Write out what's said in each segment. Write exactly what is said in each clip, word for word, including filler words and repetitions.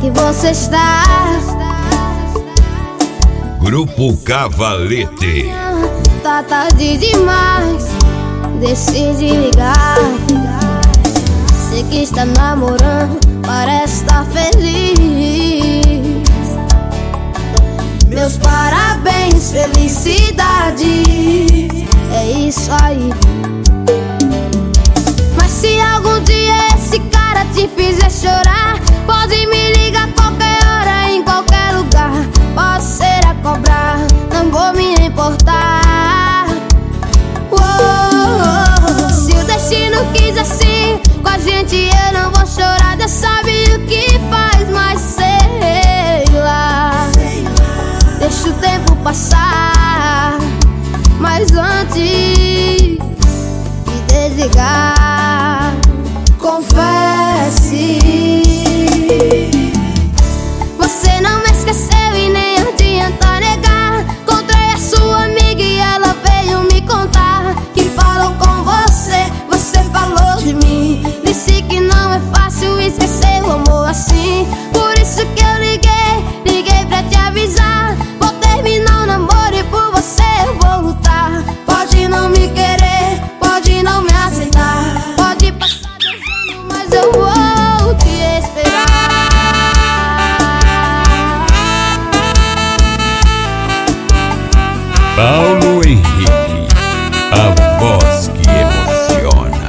que você está. Grupo Cavalete. Tá tarde demais, decide ligar. Sei que está namorando, parece estar feliz. Meus parabéns, felicidade. É isso aí. Mas se algum dia esse cara te fizer chorar, pode me ligar qualquer hora, em qualquer lugar. Posso ser a cobrar, não vou me importar. Uou, se o destino quis assim com a gente, eu não vou chorar. Deus sabe o que faz, mas sei lá. Deixa o tempo passar, mas antes de desligar, confesse. Você não me esqueceu e nem adianta negar. Encontrei a sua amiga e ela veio me contar que falou com você, você falou de mim. Disse que não é fácil esquecer o amor assim. Por isso que eu liguei, liguei pra te avisar. Vou terminar o namoro e por você eu vou lutar. Pode não me querer, pode não me aceitar, pode passar dois anos, mas eu vou te esperar. Paulo Henrique, a voz que emociona.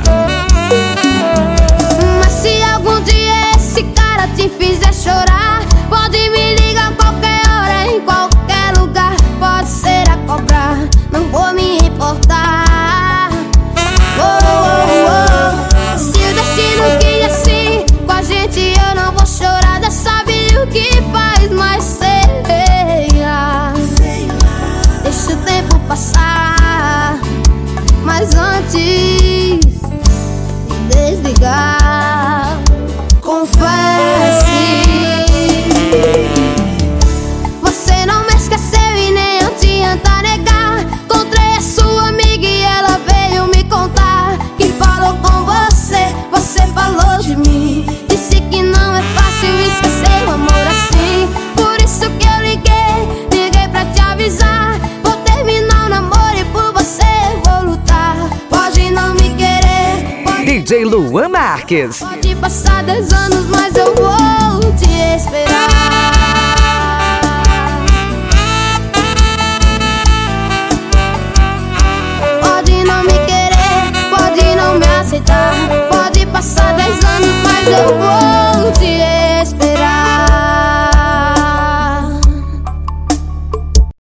Mas se algum dia esse cara te fizer chorar, pode me ligar qualquer hora, em qualquer lugar. Pode ser a cobrar, não vou me importar. Oh, oh, oh. Se o destino quis assim com a gente, eu não vou chorar. Deus sabe o que faz, mas sei lá. Deixa o tempo passar, mas antes de desligar, confesse. Você não me esqueceu e nem adianta negar. Encontrei a sua amiga e ela veio me contar que falou com você, você falou de mim. Disse que não é fácil esquecer o amor assim. Por isso que eu liguei, liguei pra te avisar. Vou terminar o namoro e por você eu vou lutar. Pode não me querer, pode D J Luan Marques. Pode passar dez anos, mas eu vou te esperar. Pode não me querer, pode não me aceitar, pode passar dez anos, mas eu vou